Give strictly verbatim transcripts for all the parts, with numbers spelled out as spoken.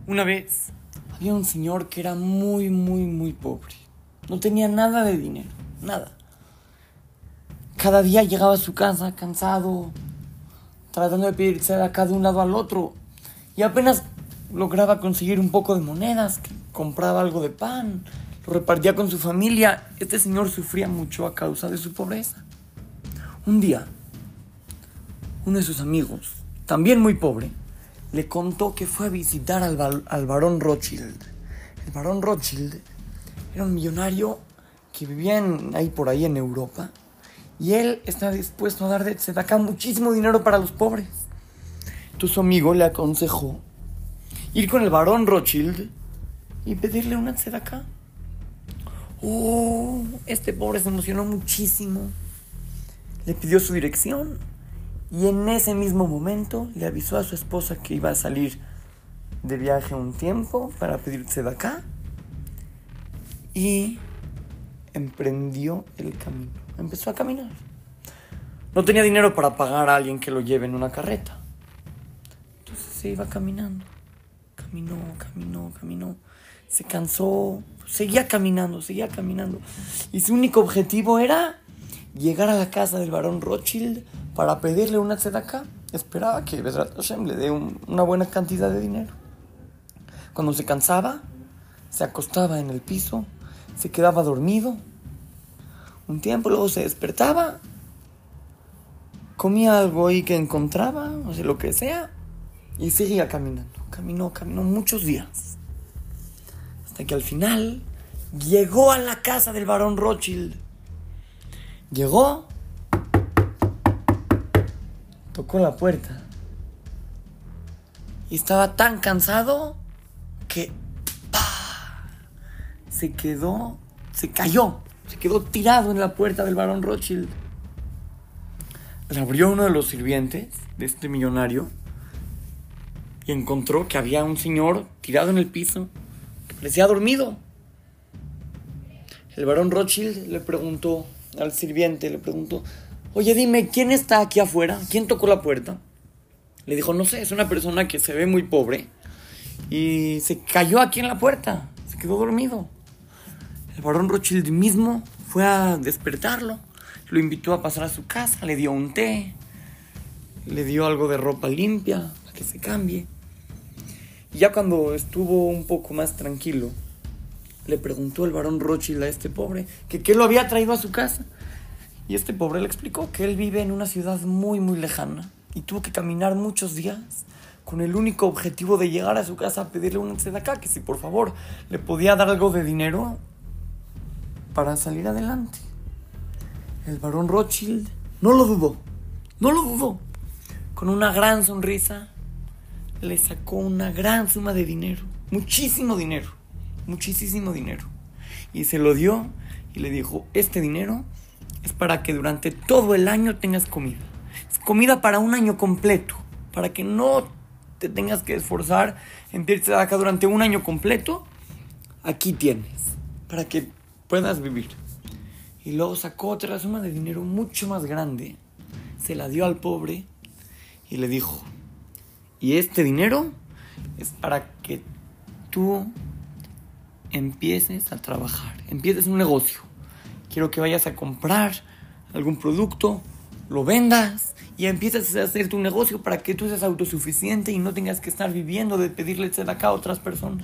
Una vez había un señor que era muy, muy, muy pobre. No tenía nada de dinero, nada. Cada día llegaba a su casa cansado, tratando de pedirse de acá de un lado al otro. Y apenas lograba conseguir un poco de monedas, que compraba algo de pan, lo repartía con su familia. Este señor sufría mucho a causa de su pobreza. Un día, uno de sus amigos, también muy pobre, le contó que fue a visitar al, val- al barón Rothschild. El barón Rothschild era un millonario que vivía en, ahí por ahí en Europa, y él estaba dispuesto a dar de tzedaká muchísimo dinero para los pobres. Entonces su amigo le aconsejó ir con el barón Rothschild y pedirle una tzedaká. Oh, este pobre se emocionó muchísimo. Le pidió su dirección. Y en ese mismo momento le avisó a su esposa que iba a salir de viaje un tiempo para pedir tzedaká. Y emprendió el camino. Empezó a caminar. No tenía dinero para pagar a alguien que lo lleve en una carreta. Entonces se iba caminando. Caminó, caminó, caminó. Se cansó. Seguía caminando, seguía caminando. Y su único objetivo era llegar a la casa del barón Rothschild para pedirle una tzedaká. Esperaba que Bezrat Hashem le dé un, una buena cantidad de dinero. Cuando se cansaba, se acostaba en el piso, se quedaba dormido. Un tiempo, luego se despertaba, comía algo ahí que encontraba, o sea, lo que sea, y seguía caminando. Caminó, caminó muchos días. Hasta que al final llegó a la casa del barón Rothschild. Llegó, tocó la puerta y estaba tan cansado que ¡pah! se quedó, se cayó, se quedó tirado en la puerta del barón Rothschild. Le abrió uno de los sirvientes de este millonario y encontró que había un señor tirado en el piso que parecía dormido. El barón Rothschild le preguntó al sirviente, le preguntó: oye, dime, ¿quién está aquí afuera? ¿Quién tocó la puerta? Le dijo: no sé, es una persona que se ve muy pobre y se cayó aquí en la puerta, se quedó dormido. El barón Rothschild mismo fue a despertarlo, lo invitó a pasar a su casa, le dio un té, le dio algo de ropa limpia para que se cambie. Y ya cuando estuvo un poco más tranquilo, le preguntó el barón Rothschild a este pobre que qué lo había traído a su casa. Y este pobre le explicó que él vive en una ciudad muy muy lejana y tuvo que caminar muchos días con el único objetivo de llegar a su casa a pedirle una tzedaká, que si por favor le podía dar algo de dinero para salir adelante. El barón Rothschild no lo dudó, no lo dudó. Con una gran sonrisa le sacó una gran suma de dinero, muchísimo dinero, muchísimo dinero. Y se lo dio y le dijo: este dinero es para que durante todo el año tengas comida. Es comida para un año completo, para que no te tengas que esforzar en pedirte de acá durante un año completo. Aquí tienes, para que puedas vivir. Y luego sacó otra suma de dinero mucho más grande, se la dio al pobre y le dijo: y este dinero es para que tú empieces a trabajar, empieces un negocio. Quiero que vayas a comprar algún producto, lo vendas y empieces a hacer tu negocio para que tú seas autosuficiente y no tengas que estar viviendo de pedirle tzedaká a otras personas.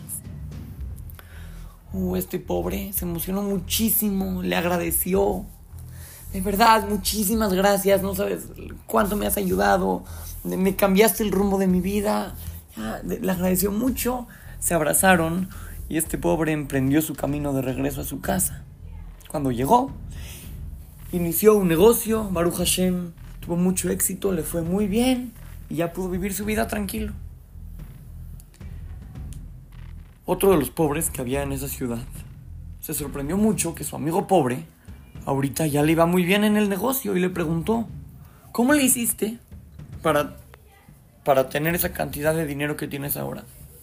Uh, este pobre se emocionó muchísimo, le agradeció. De verdad, muchísimas gracias, no sabes cuánto me has ayudado, me cambiaste el rumbo de mi vida. Ya, le agradeció mucho, se abrazaron y este pobre emprendió su camino de regreso a su casa. Cuando llegó, inició un negocio, Baruch Hashem, tuvo mucho éxito, le fue muy bien y ya pudo vivir su vida tranquilo. Otro de los pobres que había en esa ciudad se sorprendió mucho que su amigo pobre ahorita ya le iba muy bien en el negocio y le preguntó: ¿cómo le hiciste para, para tener esa cantidad de dinero que tienes ahora?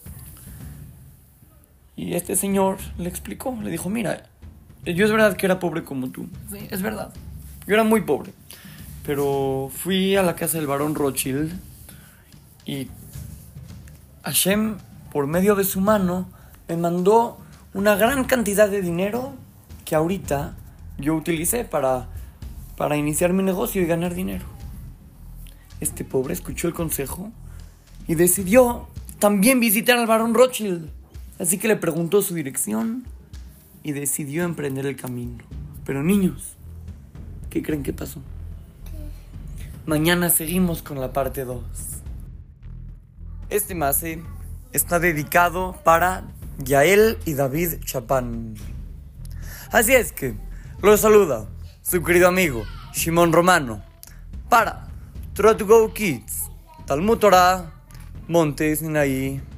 Y este señor le explicó, le dijo: mira, yo es verdad que era pobre como tú. Sí, es verdad. Yo era muy pobre. Pero fui a la casa del barón Rothschild y Hashem por medio de su mano, me mandó una gran cantidad de dinero que ahorita yo utilicé para, para iniciar mi negocio y ganar dinero. Este pobre escuchó el consejo y decidió también visitar al barón Rothschild. Así que le preguntó su dirección y decidió emprender el camino. Pero niños, ¿qué creen que pasó? Mañana seguimos con la parte dos. Este mase está dedicado para Yael y David Chapán. Así es que los saluda su querido amigo Shimon Romano para Try to Go Kids, Talmud Torah, Monte Sinaí.